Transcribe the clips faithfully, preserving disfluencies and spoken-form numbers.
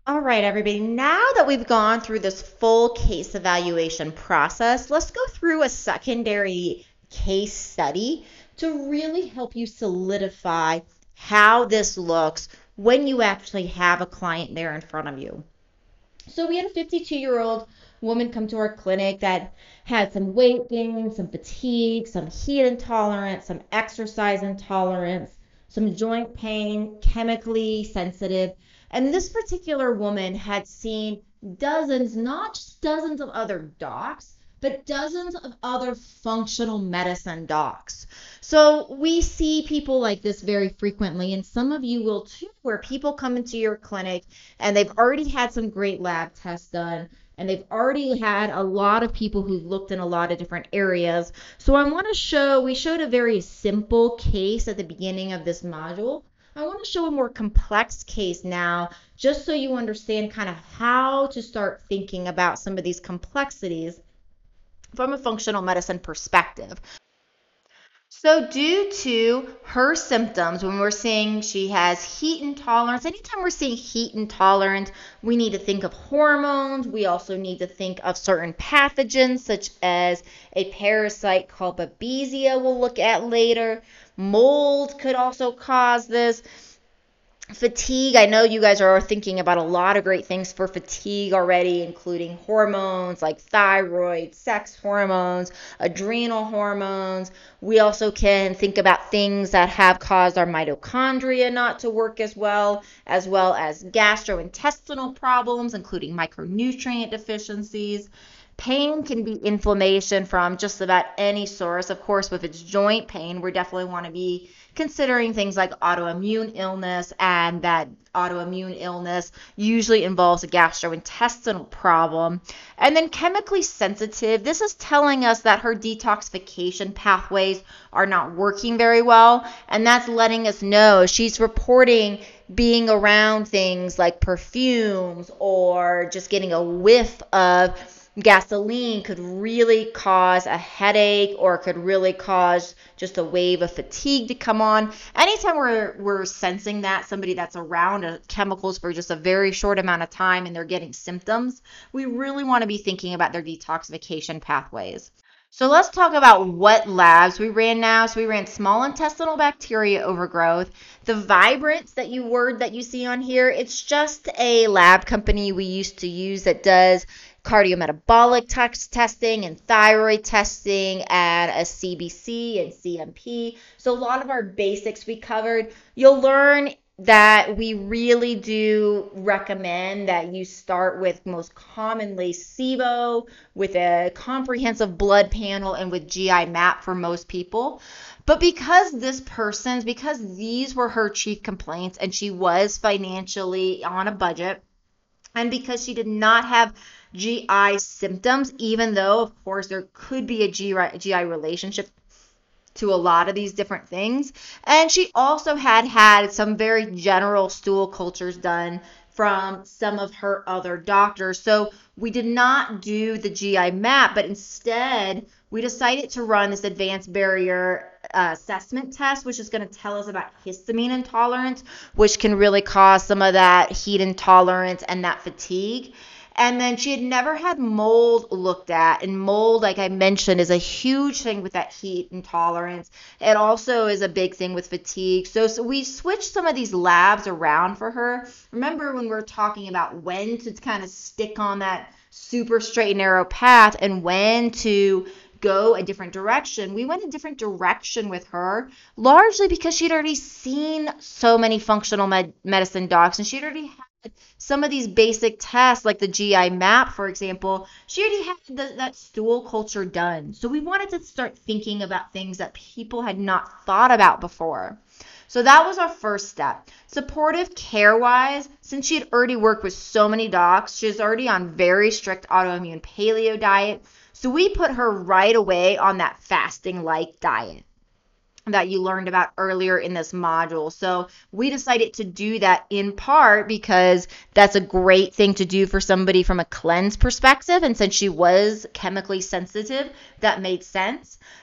All right, everybody. Now that we've gone through this full case evaluation process, let's go through a secondary case study to really help you solidify how this looks when you actually have a client there in front of you. So we had a fifty-two-year-old woman come to our clinic that had some weight gain, some fatigue, some heat intolerance, some exercise intolerance, some joint pain, chemically sensitive. And this particular woman had seen dozens, not just dozens of other docs, but dozens of other functional medicine docs. So we see people like this very frequently, and some of you will too, where people come into your clinic and they've already had some great lab tests done, and they've already had a lot of people who've looked in a lot of different areas. So I want to show, we showed a very simple case at the beginning of this module. I want to show a more complex case now, just so you understand kind of how to start thinking about some of these complexities from a functional medicine perspective. So due to her symptoms, when we're saying she has heat intolerance, anytime we're seeing heat intolerance, we need to think of hormones. We also need to think of certain pathogens, such as a parasite called Babesia we'll look at later. Mold could also cause this. Fatigue, I know you guys are thinking about a lot of great things for fatigue already, including hormones like thyroid, sex hormones, adrenal hormones. We also can think about things that have caused our mitochondria not to work as well, as well as gastrointestinal problems, including micronutrient deficiencies. Pain can be inflammation from just about any source. Of course, if it's joint pain, we definitely want to be considering things like autoimmune illness, and that autoimmune illness usually involves a gastrointestinal problem. And then chemically sensitive, this is telling us that her detoxification pathways are not working very well, and that's letting us know she's reporting being around things like perfumes or just getting a whiff of gasoline could really cause a headache, or could really cause just a wave of fatigue to come on. Anytime we're we're sensing that somebody that's around uh, chemicals for just a very short amount of time and they're getting symptoms, we really want to be thinking about their detoxification pathways. So let's talk about what labs we ran now. So we ran small intestinal bacteria overgrowth. The Vibrance that you word that you see on here, it's just a lab company we used to use that does cardiometabolic t- testing and thyroid testing and a C B C and C M P. So a lot of our basics we covered. You'll learn that we really do recommend that you start with most commonly SIBO, with a comprehensive blood panel, and with G I map for most people. But because this person's, because these were her chief complaints and she was financially on a budget, and because she did not have G I symptoms, even though, of course, there could be a G I relationship to a lot of these different things. And she also had had some very general stool cultures done from some of her other doctors. So we did not do the G I map, but instead we decided to run this advanced barrier uh, assessment test, which is going to tell us about histamine intolerance, which can really cause some of that heat intolerance and that fatigue. And then she had never had mold looked at. And mold, like I mentioned, is a huge thing with that heat intolerance. It also is a big thing with fatigue. So, so we switched some of these labs around for her. Remember when we were talking about when to kind of stick on that super straight and narrow path and when to go a different direction. We went a different direction with her, largely because she'd already seen so many functional med- medicine docs, and she'd already had some of these basic tests, like the G I map, for example. She already had the, that stool culture done. So we wanted to start thinking about things that people had not thought about before. So that was our first step. Supportive care-wise, since she had already worked with so many docs, she's already on very strict autoimmune paleo diet. So we put her right away on that fasting-like diet that you learned about earlier in this module. So we decided to do that in part because that's a great thing to do for somebody from a cleanse perspective. And since she was chemically sensitive, that made sense.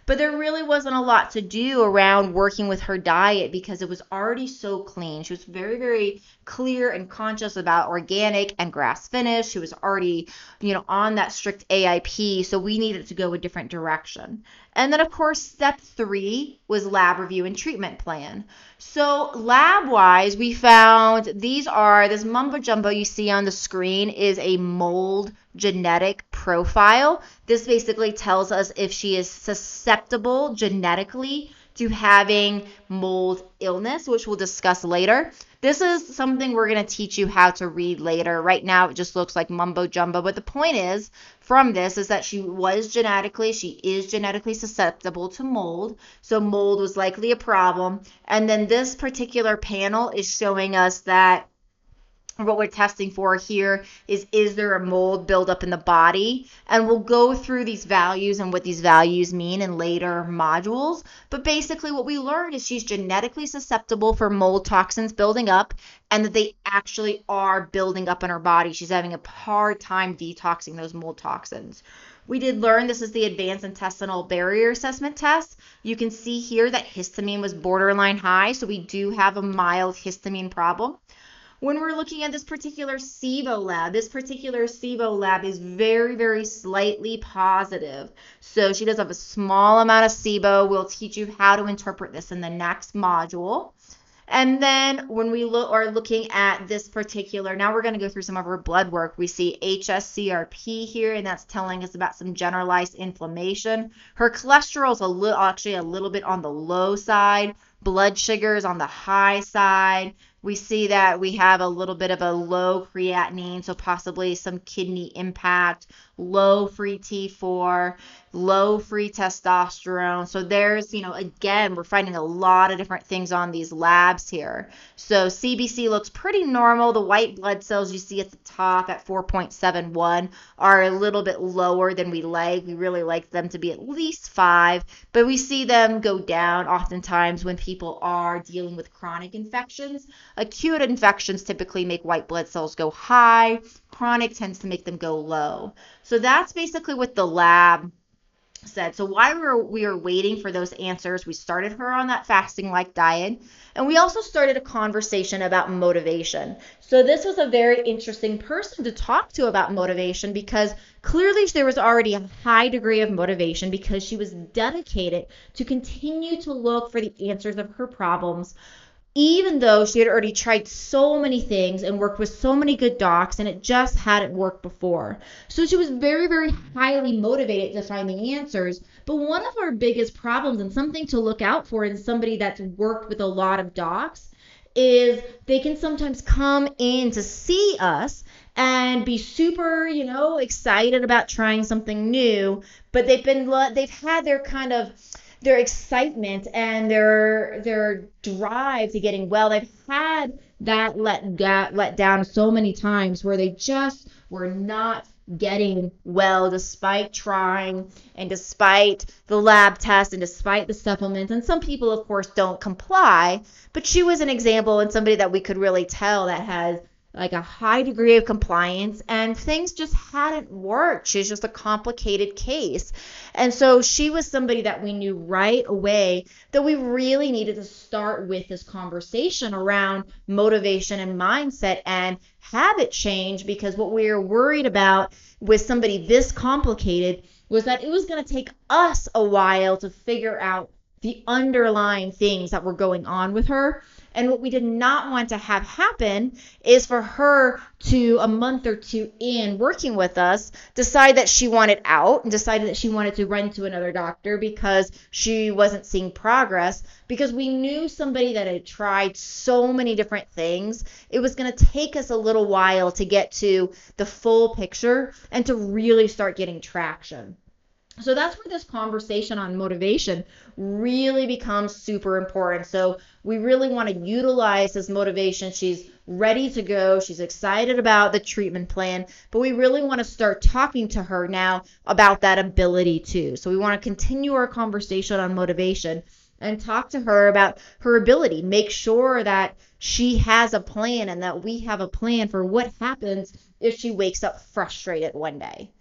but there really wasn't a lot to do around working with her diet because it was already so clean. She was very, very clear and conscious about organic and grass finished. She was already, you know, on that strict A I P, so we needed to go a different direction. And then, of course, step three was lab review and treatment plan. So lab-wise, we found these are, this mumbo jumbo you see on the screen is a mold genetic profile. This basically tells us if she is susceptible genetically to having mold illness, which we'll discuss later. This is something we're going to teach you how to read later. Right now, it just looks like mumbo jumbo, but the point is from this is that she was genetically, she is genetically susceptible to mold. So mold was likely a problem. And then this particular panel is showing us that what we're testing for here is, is there a mold buildup in the body? And we'll go through these values and what these values mean in later modules. But basically what we learned is she's genetically susceptible for mold toxins building up, and that they actually are building up in her body. She's having a hard time detoxing those mold toxins. We did learn this is the Advanced Intestinal Barrier Assessment test. You can see here that histamine was borderline high, so we do have a mild histamine problem. When we're looking at this particular SIBO lab, this particular SIBO lab is very, very slightly positive. So she does have a small amount of SIBO. We'll teach you how to interpret this in the next module. And then when we look are looking at this particular, now we're going to go through some of her blood work. We see H S C R P here, and that's telling us about some generalized inflammation. Her cholesterol is a little, actually a little bit on the low side. Blood sugar is on the high side. We see that we have a little bit of a low creatinine, so possibly some kidney impact, low free T four, low free testosterone. So there's, you know, again, we're finding a lot of different things on these labs here. So C B C looks pretty normal. The white blood cells you see at the top at four point seven one are a little bit lower than we like. We really like them to be at least five, but we see them go down oftentimes when people are dealing with chronic infections. Acute infections typically make white blood cells go high. Chronic tends to make them go low. So that's basically what the lab said. So while we were, we were waiting for those answers, we started her on that fasting-like diet, and we also started a conversation about motivation. So this was a very interesting person to talk to about motivation because clearly there was already a high degree of motivation because she was dedicated to continue to look for the answers of her problems, even though she had already tried so many things and worked with so many good docs and it just hadn't worked before. So she was very, very highly motivated to find the answers. But one of our biggest problems and something to look out for in somebody that's worked with a lot of docs is they can sometimes come in to see us and be super, you know, excited about trying something new, but they've been, they've had their kind of their excitement and their their drive to getting well, they've had that let got let down so many times where they just were not getting well despite trying and despite the lab test and despite the supplements. And some people, of course, don't comply, but she was an example and somebody that we could really tell that has like a high degree of compliance, and things just hadn't worked. She's just a complicated case. And so she was somebody that we knew right away that we really needed to start with this conversation around motivation and mindset and habit change, because what we were worried about with somebody this complicated was that it was going to take us a while to figure out the underlying things that were going on with her. And what we did not want to have happen is for her to, a month or two in working with us, decide that she wanted out and decided that she wanted to run to another doctor because she wasn't seeing progress, because we knew somebody that had tried so many different things. It was going to take us a little while to get to the full picture and to really start getting traction. So that's where this conversation on motivation really becomes super important. So we really want to utilize this motivation. She's ready to go. She's excited about the treatment plan, but we really want to start talking to her now about that ability too. So we want to continue our conversation on motivation and talk to her about her ability. Make sure that she has a plan and that we have a plan for what happens if she wakes up frustrated one day.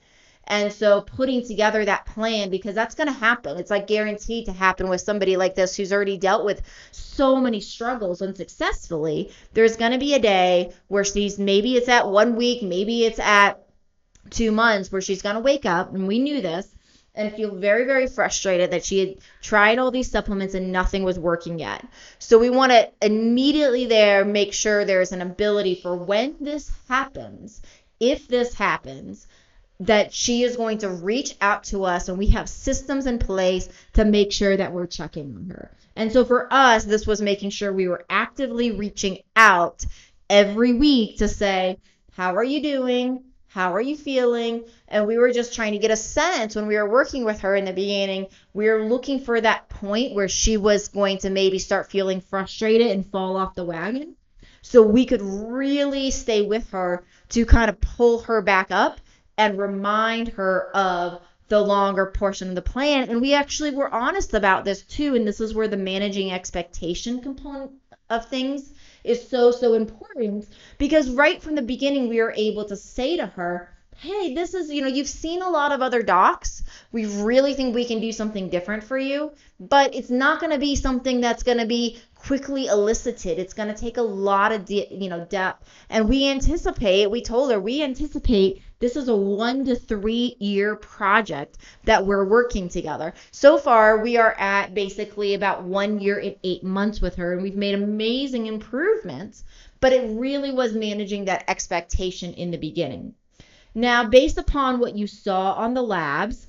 And so putting together that plan, because that's going to happen. It's like guaranteed to happen with somebody like this who's already dealt with so many struggles unsuccessfully. There's going to be a day where she's, maybe it's at one week, maybe it's at two months, where she's going to wake up, and we knew this, and feel very, very frustrated that she had tried all these supplements and nothing was working yet. So we want to immediately there make sure there's an ability for when this happens, if this happens, that she is going to reach out to us, and we have systems in place to make sure that we're checking on her. And so for us, this was making sure we were actively reaching out every week to say, how are you doing? How are you feeling? And we were just trying to get a sense when we were working with her in the beginning. We were looking for that point where she was going to maybe start feeling frustrated and fall off the wagon. So we could really stay with her to kind of pull her back up and remind her of the longer portion of the plan. And we actually were honest about this too. And this is where the managing expectation component of things is so, so important, because right from the beginning, we were able to say to her, hey, this is, you know, you've seen a lot of other docs. We really think we can do something different for you, but it's not going to be something that's going to be quickly elicited. It's going to take a lot of, de- you know, depth. And we anticipate, we told her, we anticipate this is a one to three year project that we're working together. So far, we are at basically about one year and eight months with her, and we've made amazing improvements, but it really was managing that expectation in the beginning. Now, based upon what you saw on the labs,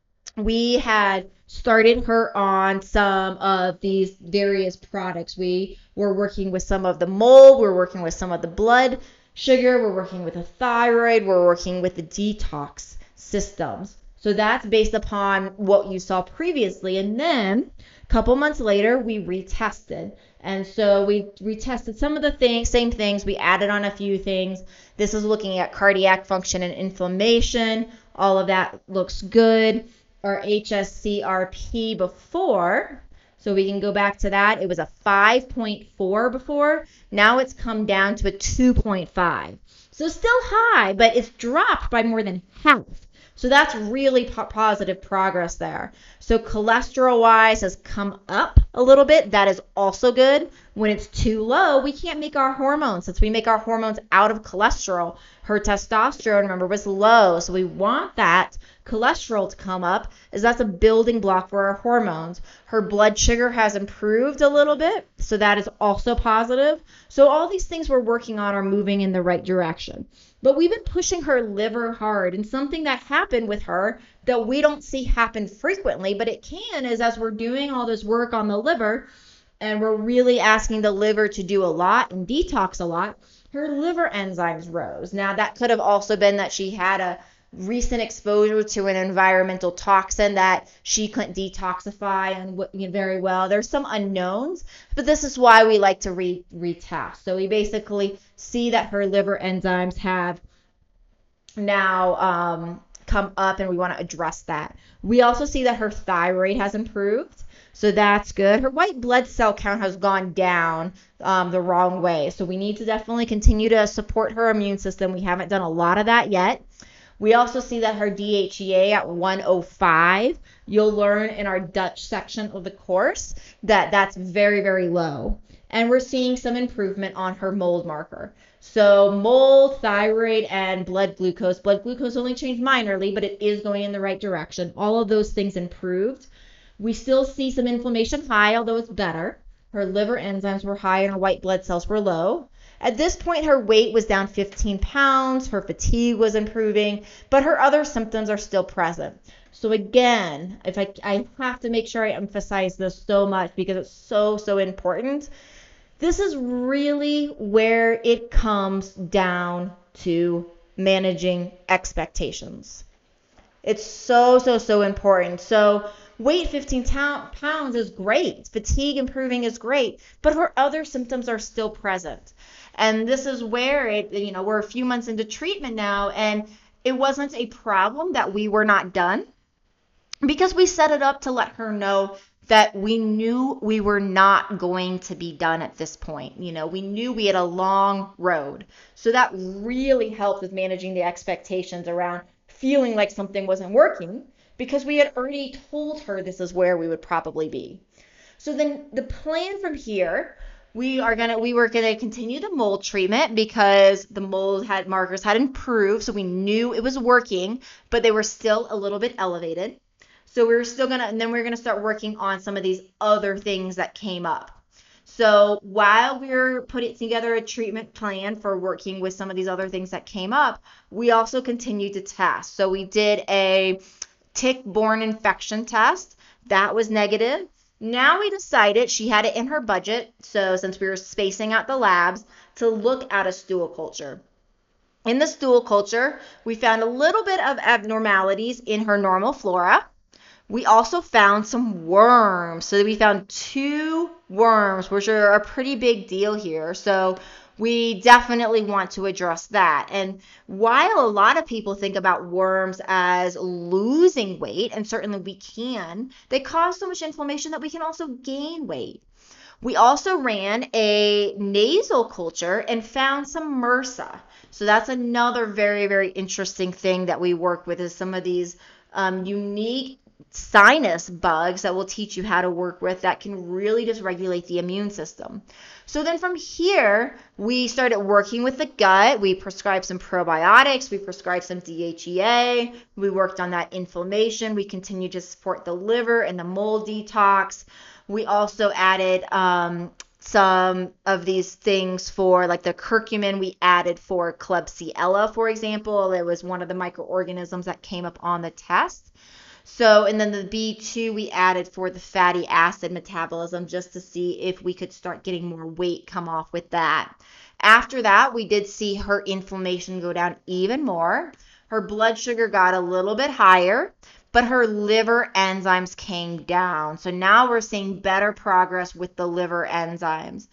we had started her on some of these various products. We were working with some of the mold, we're working with some of the blood sugar, we're working with a thyroid, we're working with the detox systems. So that's based upon what you saw previously. And then a couple months later, we retested. And so we retested some of the things, same things. We added on a few things. This is looking at cardiac function and inflammation. All of that looks good. Our H S C R P before, so we can go back to that. It was a five point four before. Now it's come down to a two point five. So still high, but it's dropped by more than half. So that's really po- positive progress there. So cholesterol-wise has come up a little bit. That is also good. When it's too low, we can't make our hormones. Since we make our hormones out of cholesterol, her testosterone, remember, was low. So we want that cholesterol to come up, as that's a building block for our hormones. Her blood sugar has improved a little bit, so that is also positive. So all these things we're working on are moving in the right direction. But we've been pushing her liver hard, and something that happened with her that we don't see happen frequently, but it can, is as we're doing all this work on the liver, and we're really asking the liver to do a lot and detox a lot, her liver enzymes rose. Now, that could have also been that she had a recent exposure to an environmental toxin that she couldn't detoxify and very well. There's some unknowns, but this is why we like to re- retest. So we basically see that her liver enzymes have now um, come up, and we want to address that. We also see that her thyroid has improved, so that's good. Her white blood cell count has gone down um, the wrong way, so we need to definitely continue to support her immune system. We haven't done a lot of that yet. We also see that her D H E A at one oh five, you'll learn in our Dutch section of the course that that's very, very low. And we're seeing some improvement on her mold marker. So mold, thyroid, and blood glucose. Blood glucose only changed minorly, but it is going in the right direction. All of those things improved. We still see some inflammation high, although it's better. Her liver enzymes were high and her white blood cells were low. At this point, her weight was down fifteen pounds, her fatigue was improving, but her other symptoms are still present. So again, if I, I have to make sure I emphasize this so much because it's so, so important. This is really where it comes down to managing expectations. It's so, so, so important. So weight fifteen pounds is great. Fatigue improving is great, but her other symptoms are still present. And this is where it, you know, we're a few months into treatment now, and it wasn't a problem that we were not done, because we set it up to let her know that we knew we were not going to be done at this point. You know, we knew we had a long road. So that really helped with managing the expectations around feeling like something wasn't working because we had already told her this is where we would probably be. So then the plan from here, we are gonna we were gonna continue the mold treatment because the mold had markers had improved, so we knew it was working, but they were still a little bit elevated. So we were still gonna, and then we are gonna start working on some of these other things that came up. So while we were putting together a treatment plan for working with some of these other things that came up, we also continued to test. So we did a tick-borne infection test. That was negative. Now we decided, she had it in her budget, so since we were spacing out the labs, to look at a stool culture. In the stool culture, we found a little bit of abnormalities in her normal flora. We also found some worms. So we found two worms, which are a pretty big deal here. So we definitely want to address that. And while a lot of people think about worms as losing weight, and certainly we can, they cause so much inflammation that we can also gain weight. We also ran a nasal culture and found some MRSA. So that's another very, very interesting thing that we work with, is some of these um, unique sinus bugs that will teach you how to work with that can really dysregulate the immune system. So then from here, we started working with the gut. We prescribed some probiotics. We prescribed some D H E A. We worked on that inflammation. We continued to support the liver and the mold detox. We also added um, some of these things for like the curcumin we added for Klebsiella, for example. It was one of the microorganisms that came up on the test. So, and then the B two we added for the fatty acid metabolism, just to see if we could start getting more weight come off with that. After that, we did see her inflammation go down even more. Her blood sugar got a little bit higher, but her liver enzymes came down. So now we're seeing better progress with the liver enzymes.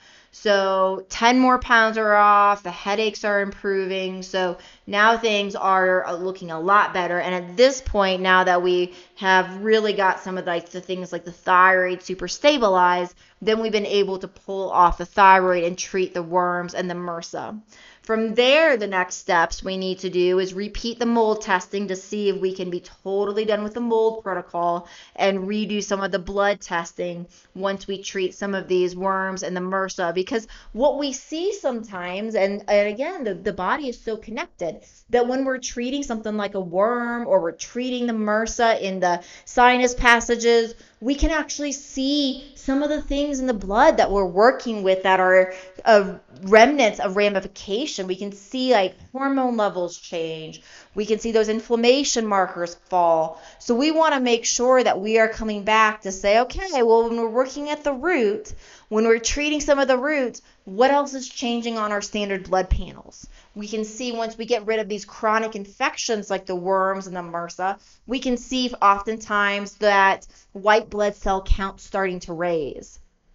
So ten more pounds are off, the headaches are improving. So now things are looking a lot better. And at this point, now that we have really got some of like the things like the thyroid super stabilized, then we've been able to pull off the thyroid and treat the worms and the MRSA. From there, the next steps we need to do is repeat the mold testing to see if we can be totally done with the mold protocol and redo some of the blood testing once we treat some of these worms and the MRSA. Because what we see sometimes, and, and again, the, the body is so connected, that when we're treating something like a worm or we're treating the MRSA in the sinus passages, we can actually see some of the things in the blood that we're working with that are uh, remnants of ramification. We can see like hormone levels change. We can see those inflammation markers fall. So we want to make sure that we are coming back to say, okay, well, when we're working at the root, when we're treating some of the roots, what else is changing on our standard blood panels? We can see once we get rid of these chronic infections like the worms and the MRSA, we can see oftentimes that white blood cell count starting to raise.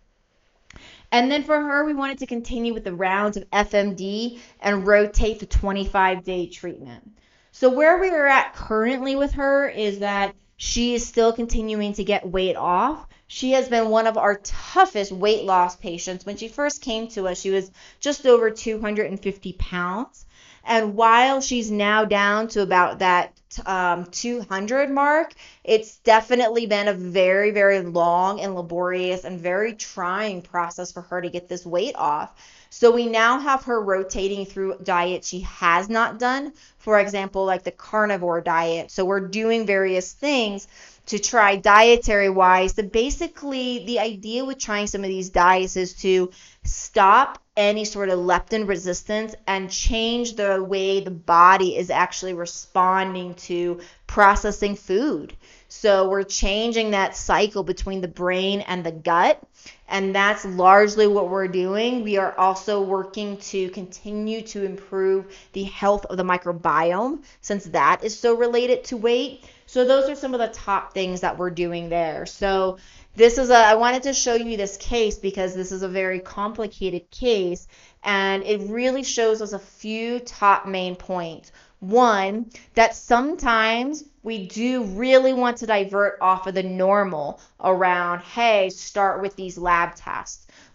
And then for her, we wanted to continue with the rounds of F M D and rotate the twenty-five day treatment. So where we are at currently with her is that she is still continuing to get weight off. She has been one of our toughest weight loss patients. When she first came to us, she was just over two hundred fifty pounds. And while she's now down to about that um, two hundred mark, it's definitely been a very, very long and laborious and very trying process for her to get this weight off. So we now have her rotating through diets she has not done, for example, like the carnivore diet. So we're doing various things to try dietary wise. So basically the idea with trying some of these diets is to stop any sort of leptin resistance and change the way the body is actually responding to processing food. So we're changing that cycle between the brain and the gut, and that's largely what we're doing. We are also working to continue to improve the health of the microbiome, since that is so related to weight. So those are some of the top things that we're doing there. So this is a, I wanted to show you this case because this is a very complicated case, and it really shows us a few top main points. One, that sometimes we do really want to divert off of the normal around, hey, start with these lab tests.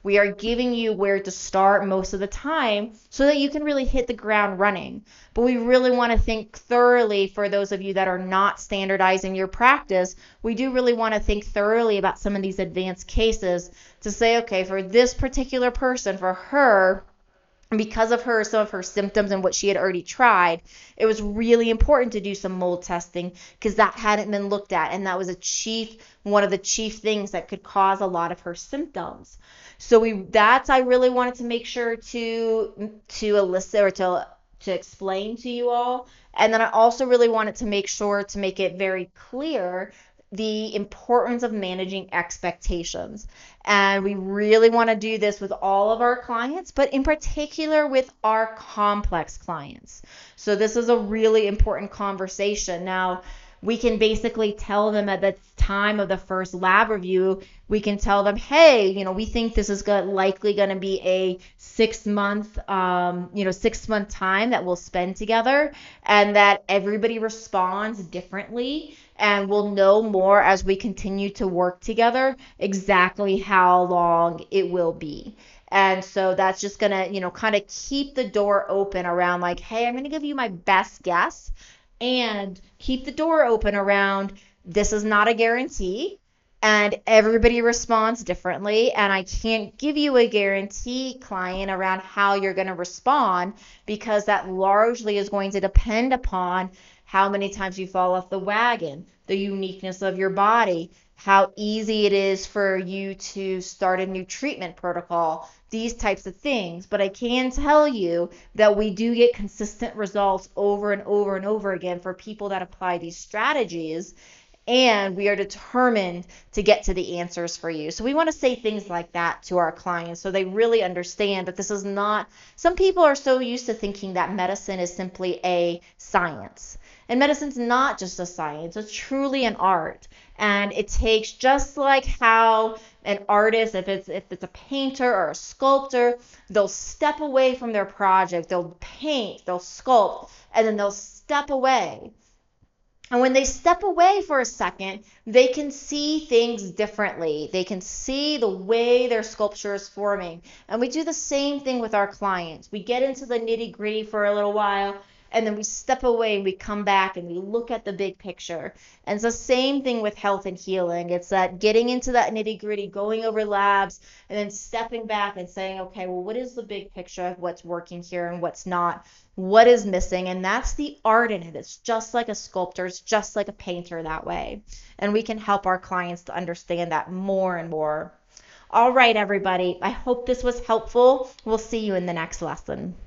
We are giving you where to start most of the time so that you can really hit the ground running. But we really want to think thoroughly for those of you that are not standardizing your practice. We do really want to think thoroughly about some of these advanced cases to say, okay, for this particular person, for her, because of her, some of her symptoms and what she had already tried, it was really important to do some mold testing because that hadn't been looked at, and that was a chief, one of the chief things that could cause a lot of her symptoms. So we, that's, I really wanted to make sure to to elicit or to to explain to you all. And then I also really wanted to make sure to make it very clear the importance of managing expectations. And we really want to do this with all of our clients, but in particular with our complex clients. So this is a really important conversation. Now, we can basically tell them at the time of the first lab review, we can tell them, hey, you know, we think this is go- likely going to be a six month, um, you know, six month time that we'll spend together, and that everybody responds differently. And we'll know more as we continue to work together exactly how long it will be. And so that's just going to, you know, kind of keep the door open around like, hey, I'm going to give you my best guess, and keep the door open around this is not a guarantee, and everybody responds differently, and I can't give you a guarantee, client, around how you're going to respond, because that largely is going to depend upon how many times you fall off the wagon, the uniqueness of your body, how easy it is for you to start a new treatment protocol, these types of things. But I can tell you that we do get consistent results over and over and over again for people that apply these strategies, and we are determined to get to the answers for you. So we want to say things like that to our clients so they really understand that this is not, some people are so used to thinking that medicine is simply a science. And medicine's not just a science, it's truly an art. And it takes, just like how an artist, if it's if it's a painter or a sculptor, they'll step away from their project, they'll paint, they'll sculpt, and then they'll step away. And when they step away for a second, they can see things differently. They can see the way their sculpture is forming. And we do the same thing with our clients. We get into the nitty-gritty for a little while, and then we step away and we come back and we look at the big picture. And it's the same thing with health and healing. It's that getting into that nitty-gritty, going over labs, and then stepping back and saying, okay, well, what is the big picture of what's working here and what's not? What is missing? And that's the art in it. It's just like a sculptor. It's just like a painter that way. And we can help our clients to understand that more and more. All right, everybody. I hope this was helpful. We'll see you in the next lesson.